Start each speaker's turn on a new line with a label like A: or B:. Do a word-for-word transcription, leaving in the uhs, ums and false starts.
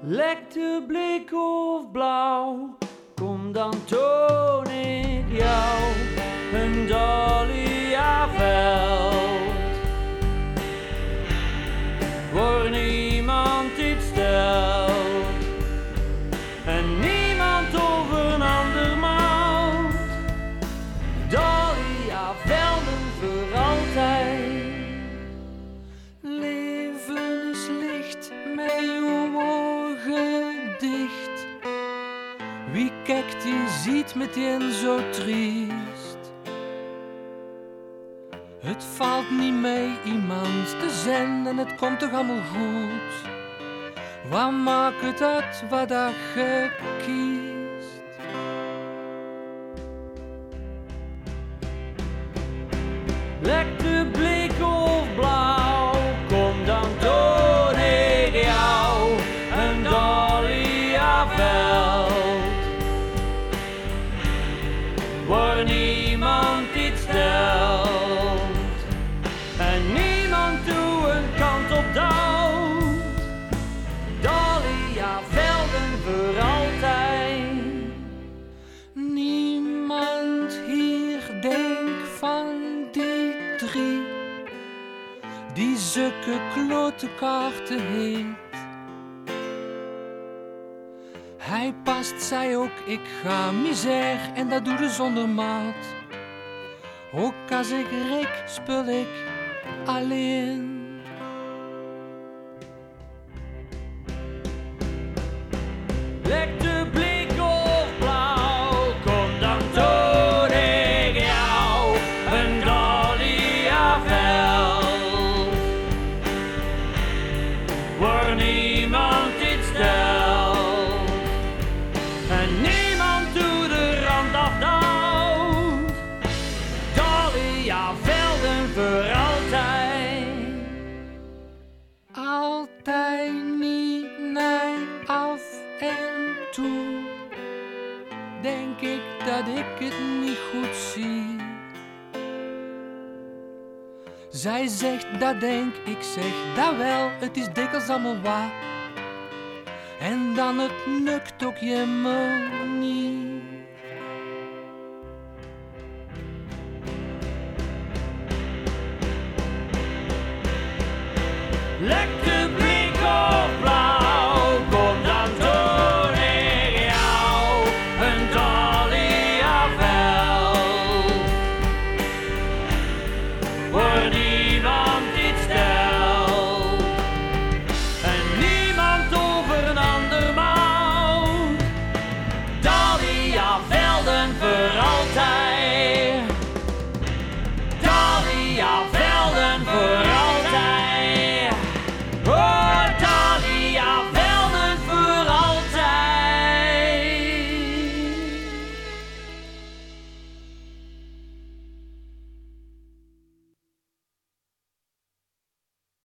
A: Lekte blik of blauw, kom dan toon ik jou een dahliaveld. Waar niemand iets stelt en niemand over een ander maalt. Dahliavelden voor altijd. Leven is licht met uw ogen dicht. Wie kijkt die ziet meteen zo triest. Het valt niet mee iemand te zijn en het komt toch allemaal goed. Wat maakt het uit wat dat je kiest? Lekte blik of blauw, kom dan toon ik jou een dahliaveld. Waar niemand iets stelt en niemand toe een kant op duwt. Dahliavelden voor altijd. Niemand hier denkt van die drie die zulke klote kaarten heeft. Hij past, zij ook, ik ga misère en dat doe de zonder maat. Ook als ik rik, spul ik alleen. Lekte blik of blauw, kom dan toon ik jou een dahliaveld. Waar niemand iets stelt en niemand toe de rand afdouwt. Dahliavelden voor altijd. Altijd niet, nee, af en toe denk ik dat ik het niet goed zie. Zij zegt dat denk, ik zeg dat wel, het is dikwijls allemaal waar. En dan het lukt ook je me niet. Lekker